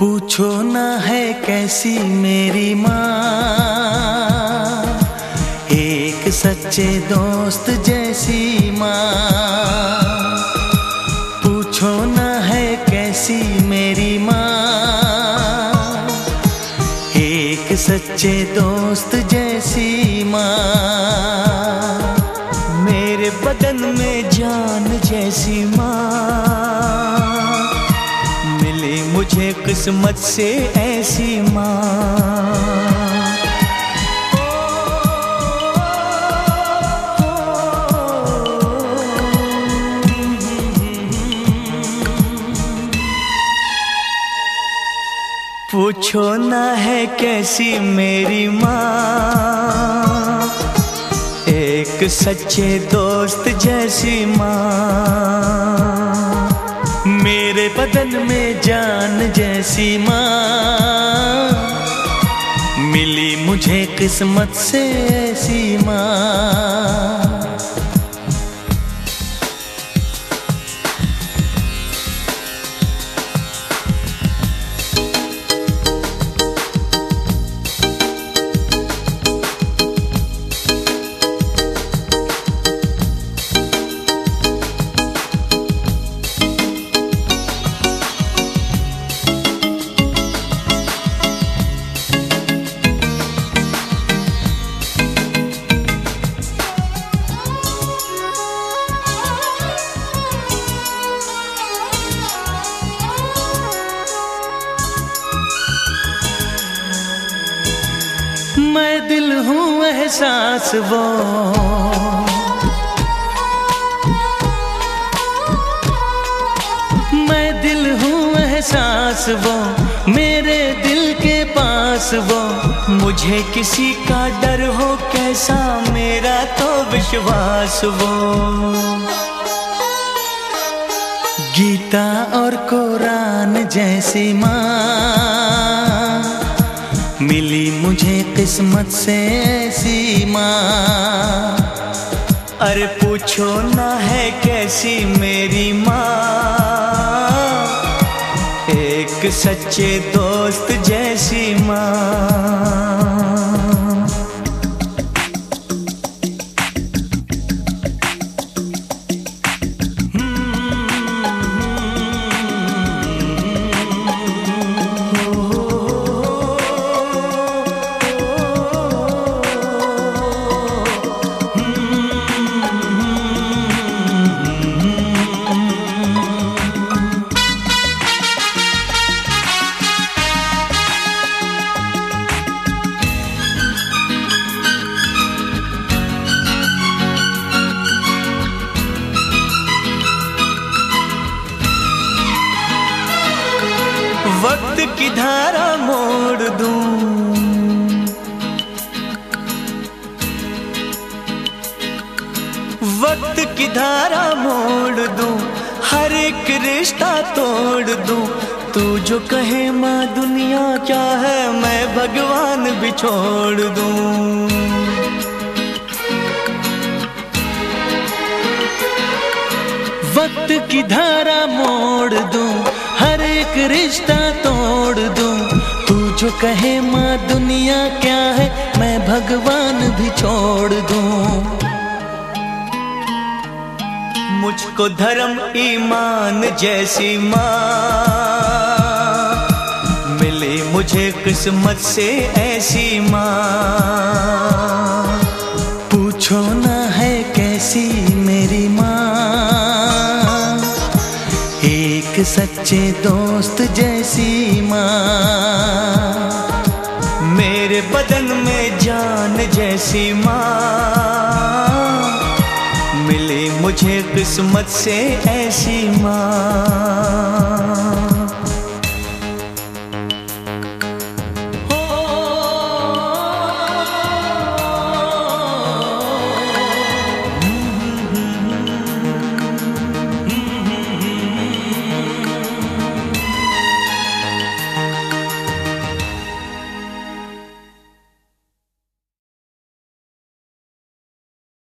पूछो ना है कैसी मेरी माँ, एक सच्चे दोस्त जैसी माँ। पूछो ना है कैसी मेरी माँ, एक सच्चे दोस्त जैसी माँ। मेरे बदन में जान जैसी माँ, मिली मुझे किस्मत से ऐसी माँ। पूछो ना है कैसी मेरी माँ, एक सच्चे दोस्त जैसी माँ। मेरे बदन में जान जैसी माँ, मिली मुझे किस्मत से ऐसी माँ। मैं दिल हूँ एहसास वो, मैं दिल हूँ एहसास वो, मेरे दिल के पास वो। मुझे किसी का डर हो कैसा, मेरा तो विश्वास वो। गीता और कुरान जैसी माँ, मिली मुझे किस्मत से ऐसी माँ। अरे पूछो ना है कैसी मेरी माँ, एक सच्चे दोस्त जैसी माँ। वक्त की धारा मोड़ दूं, वक्त की धारा मोड़ दूं, हर एक रिश्ता तोड़ दूं। तू जो कहे माँ दुनिया क्या है, मैं भगवान भी छोड़ दूं। वक्त की धारा मोड़ दूं, हर एक रिश्ता तोड़ दूं। तू जो कहे माँ दुनिया क्या है, मैं भगवान भी छोड़ दूं। मुझको धर्म ईमान जैसी माँ, मिली मुझे किस्मत से ऐसी माँ। पूछो ना है कैसी मेरी माँ, एक सच्चे दोस्त जैसी माँ। मेरे बदन में जान जैसी माँ, मिली मुझे किस्मत से ऐसी माँ।